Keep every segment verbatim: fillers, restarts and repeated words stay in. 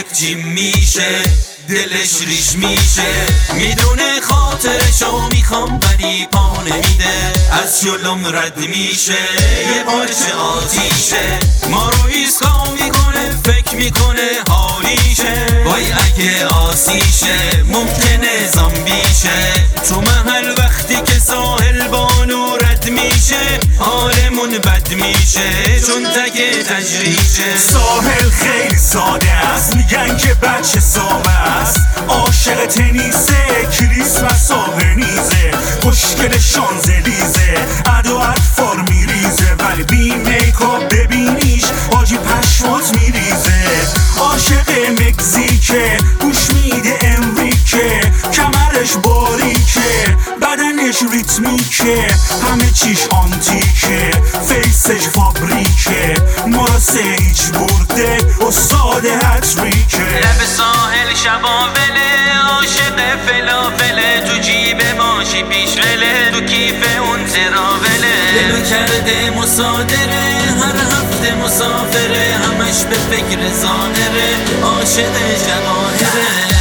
جیم میشه، دلش ریش میشه، میدونه خاطرشو میخوام ولی پا نمیده، از جلوم رد میشه، یه پارچه آتیشه، ما رو ایسکا میکنه، فکر میکنه حالیشه، وای اگه آسیشه ممکنه زامبیشه، تو محل وقتی که ساحل بانو رد میشه حالمون بد میشه چون تک تجریشه. ساحل خیلی ساده است، میگن که بچه سابه است، عاشق تنیسه، کریسمس و ونیزه، خوشگل شانزلیزه، ادو اطفار میریزه، ولی بی میکاپ ببینیش حاجی پشمات میریزه، عاشق مکزیکه، گوش میده امریکه، کمرش باریکه، بدنش ریتمیکه، همه چیش آنتیکه، فیسش فابریکه، مراسه هیچ برده استاد هتریکه. لب ساحل شباوله، عاشق فلافله، تو جیب ماشی پیشوله، تو کیف اون تراوله، دلو کرده مصادره، هر هفته مسافره، همش به فکر ظاهره، عاشق جواهره.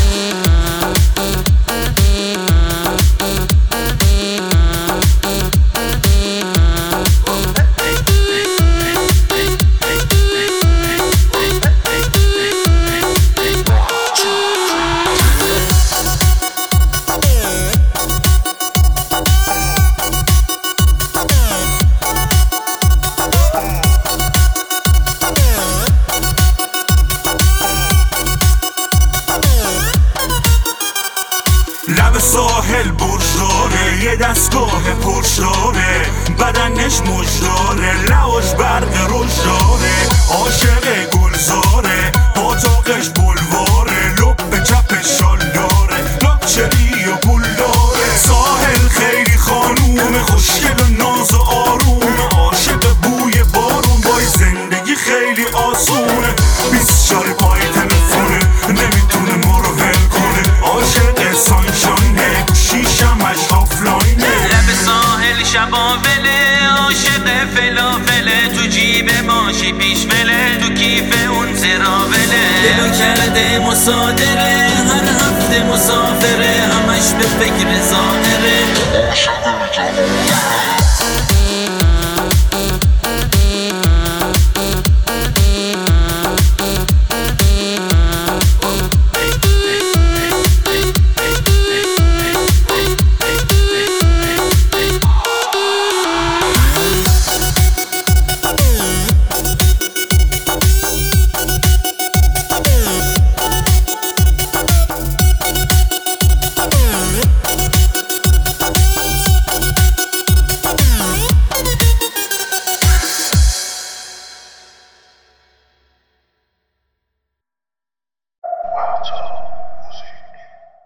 لب ساحل برج داره، یه دستگاه پرش داره، بدنش مجداره، لعاش برق روش داره، عاشق گلزاره، پاتاقش بلواره، لب چپش شال داره، لاکچری و پول داره. ساحل خیلی خانوم خوشگل و ناز و آروم، عاشق بوی بارون، بای زندگی خیلی آسونه، بیست شال پای تلفونه، نمیتونه ما رو ول کنه، عاشق سانشانه، شیشمش آفلاینه. لب ساحل شباوله، عاشق فلافله، تو جیب ماشی پیشوله، تو کیف اون تراوله، دلو کرده مصادره، هر هفته